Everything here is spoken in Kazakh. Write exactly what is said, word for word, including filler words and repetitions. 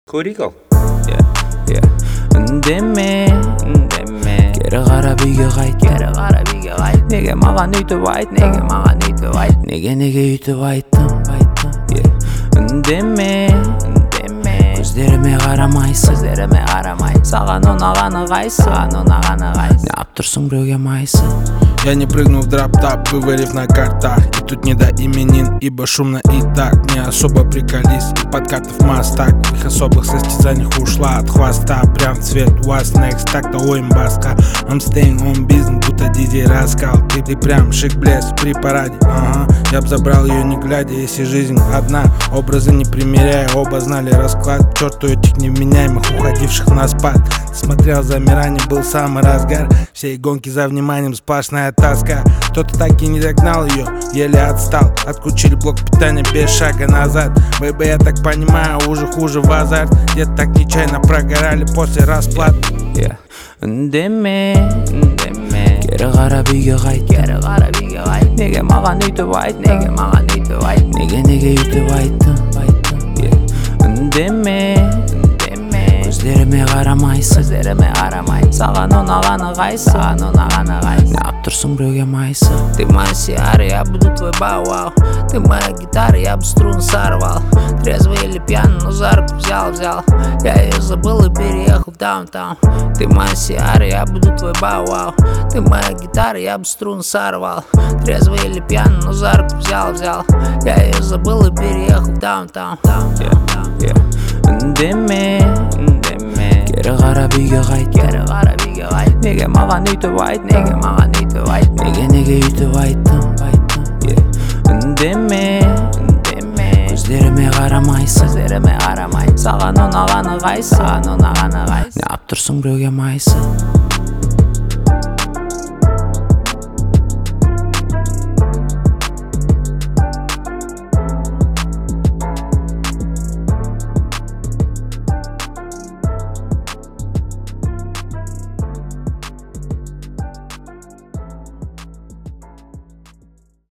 көрейік ал. Үндеме, үндеме, кері қарап үйге қайт, кері қарап үйге қайт. Неге маған үйтіп айт, неге маған үйтіп айт, неге неге үйтіп айттым, айттым. Үндеме, үндеме, көздеріме қарамайсың, көздеріме қарамайсың. Саған ұнағаны қайсы, саған ұнағаны қайсы. Неғып тұрсың біреуге майсы? Я не прыгну в дроп-тап, вывалив на картах. И тут не до именин, ибо шумно и так. Не особо приколись, и подкатов мастак. В их особых состязаниях ушла от хвоста. Прям в цвет was next, так-то ой баска. I'm staying on business, будто диджей раскал. Ты, ты прям шик-блеск при параде, ага. Я б забрал ее не глядя, если жизнь одна. Образы не примеряя, оба знали расклад. Черту этих невменяемых, уходивших на спад. Смотрел замирание, был самый разгар. Всей гонки за вниманием сплошная тоска. Кто-то так и не догнал ее, еле отстал. Отключили блок питания без шага назад. Бэйбэ, я так понимаю, уже хуже в азарт. Где-то так нечаянно прогорали после расплат. Үндеме, үндеме, кері қарап үйге қайт, кері қарап үйге қайт. Неге маған үйтіп айт, неге маған үйтіп айт, неге неге үйтіп айттым, айттым. Үндеме, үндеме, көздеріме қарамайсың, көздеріме қарамайсың. Саған ұнағаны қайсы, саған ұнағаны қайсы. Неғып тұрсың біреуге майсы? Ты моя сиара, я буду твой бау-вау. Ты моя гитара, я бы струн сорвал. Трезвый или пьяный, но за руку взял, взял. Я ее забыл и переехал в даунтаун. Ты моя сиара, я буду твой бау-вау. Ты моя гитара, я бы струн сорвал. Трезвый или пьяный, но за руку взял, взял. Я ее забыл и переехал в даунтаун. Үндеме, үндеме, кері қарап үйге қайт, кері қарап үйге қайт. Неге маған үйтіп айт, неге маған үйтіп айт, неге неге үйтіп айттым, айттым. Үндеме, үндеме, көздеріме қарамайсың, көздеріме қарамайсың. Саған ұнағаны қайсы, саған ұнағаны қайсы. Неғып тұрсың біреуге майсы?